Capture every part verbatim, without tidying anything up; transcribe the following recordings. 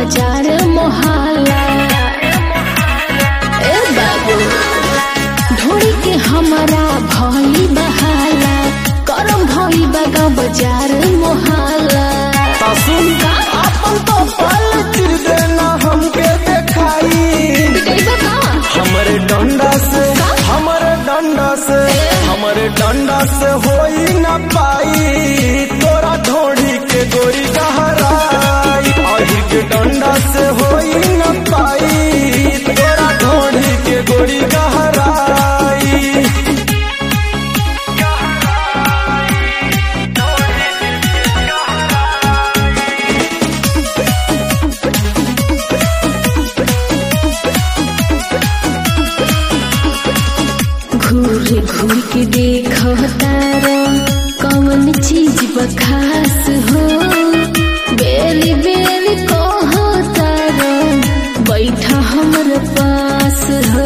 बाजार मोहल्ला। ए बाबू ढोड़ी के हमारा भई बहाला, करम भई बागा बाजार मोहल्ला। सुन अपन तो पल चिर देना हमके देखाई, हमरे डंडा से हमरे डंडा से हमरे डंडा से होई न पाई तोरा ढोड़ी के गोरी गहराई। अही के डंडा से होई न पाई तोरा ढोड़ी के गोरी गहराई। घूर घूर के देखो तारा कौन चीज बखास हो, बेली बेली कहो तारा बैठा हमर पास हो।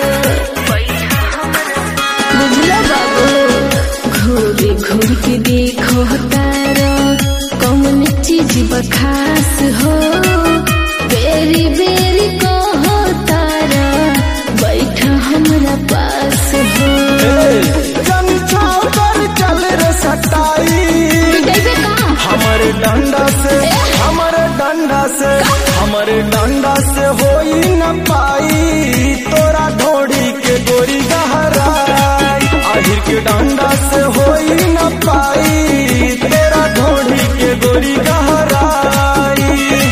बुझला बाबू घूर घूर के देखो तारा कौन चीज बखास हो, बेरी बेरी कहो तारा बैठा हमरा पास हो। जन छावर चल रे सटाई, हमारे डंडा से हमारे डंडा से हमारे डंडा से होई न पाई तोरा ढोड़ी के गोरी गहराई। आहिर के डंडा से होई न पाई तेरा ढोड़ी के गोरी गहराई।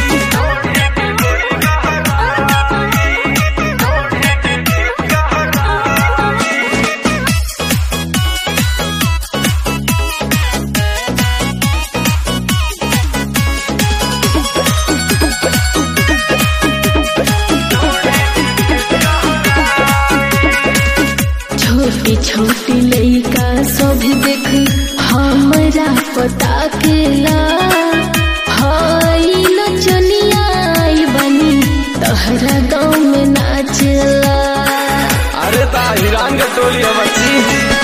छोटी छोटी लइका सब देख हमरा पता केला, हाई नचनिया आई बनी तहरा गाँव में नाचला। अरे ता हिरान के टोली है बच्ची।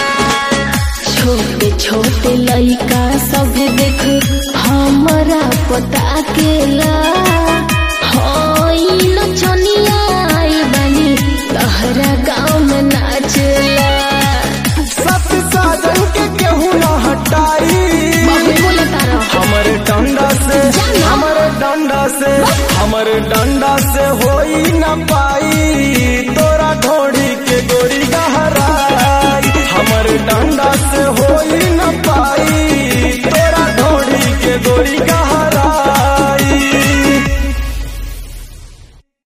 छोटे छोटे लइका सब देख हमरा पता केला, हाई नचनिया आई बनी तहरा गाँव में नाचला। सत साजन के केहू न हटाई, हमरे डंडा से हमरे डंडा से हमरे डंडा से होई न पाई तोरा ढोड़ी के गोरी गहराई। हमरे डंडा से होई न पाई तोरा ढोड़ी के गोरी गहराई।